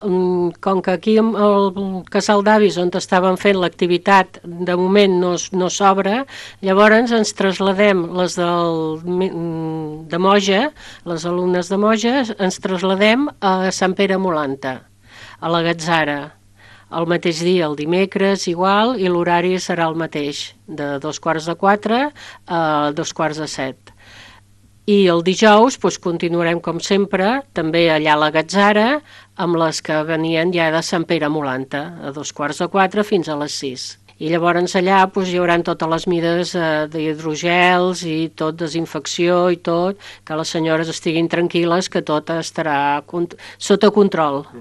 Com que aquí al casal d'avis on estaven fent l'activitat de moment no s'obre, llavors ens trasladem de Moja, les alumnes de Moja, ens trasladem a Sant Pere Molanta, a la Gatzara, el mateix dia, el dimecres igual, i l'horari serà el mateix, de 2:45 a 2:45. I el dijous continuarem com sempre, també allà a la Gatzara, amb les que venien ja de Sant Pere Molanta, a 3:45 fins a les 6. I llavors allà hi haurà totes les mides d'hidrogels i tot, desinfecció i tot, que les senyores estiguin tranquil·les, que tot estarà sota control.